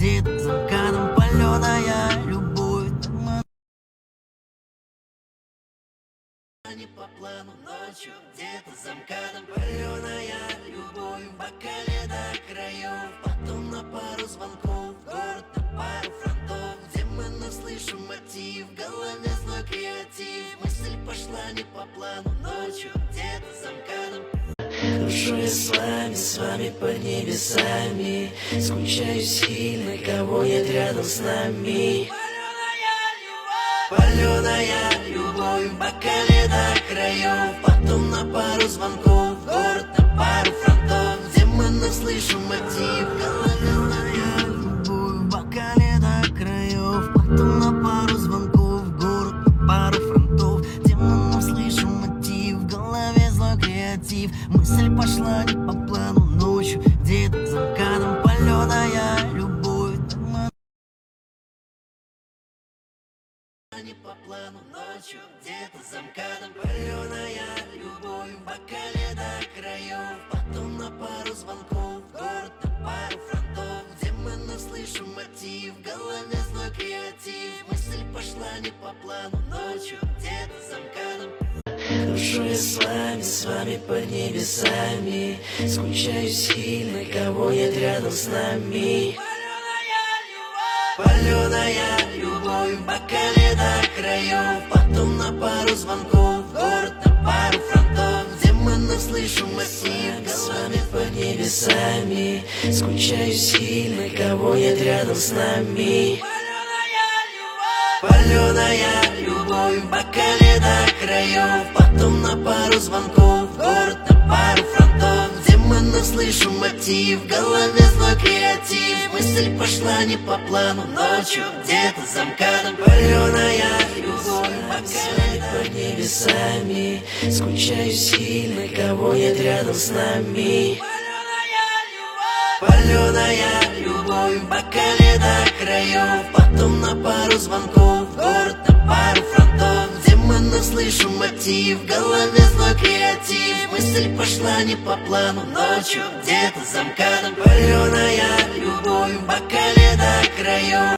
где-то за МКАДом паленая любовь. Не по плану ночью, где-то за МКАДом паленая любовь. В бокале до краев, потом на пару звонков, город на пару фронтов, где мы слышим мотив, в голове злой креатив. Мысль пошла не по плану ночью, где-то за МКАДом. Душу я с вами под небесами, скучаю сильно, кого нет рядом с нами. Паленая любовь, в бокале до краев, потом на пару звонков, город на пару фронтов, где мы слышим мотив. Паленая любовь, в бокале до краев, потом на пару звонков, город на пару фронтов, где мы слышим мотив, в голове злой креатив. Мысль пошла не по плану ночью, где-то за МКАДом паленая любовь. Не по плану ночью, где-то за МКАДом паленая любовь. В бокале до краев, потом на пару звонков, город на пару фронтов, где мы слышим мотив, в голове злой креатив. Мысль пошла не по плану ночью, где-то за МКАДом. Душу я с вами под небесами, скучаю сильно, кого нет рядом с нами. Паленая любовь, в бокале до краев, потом на пару звонков, город на пару фронтов, где мы слышим мотив. С вами под небесами, скучаю сильно, кого нет рядом с нами. Паленая любовь, в бокале до краев, потом на пару звонков, город на пару фронтов, где мы слышим мотив, в голове злой креатив. Мысль пошла не по плану ночью, где-то за МКАДом паленая любовь. Бокале под небесами, скучаю сильно, кого нет рядом с нами. Паленая любовь, в бокале до краев, потом на пару звонков, город на пару фронтов, где мы слышим мотив, в голове злой креатив. Мысль пошла не по плану ночью, где-то за МКАДом паленая любовь. В бокале до краев.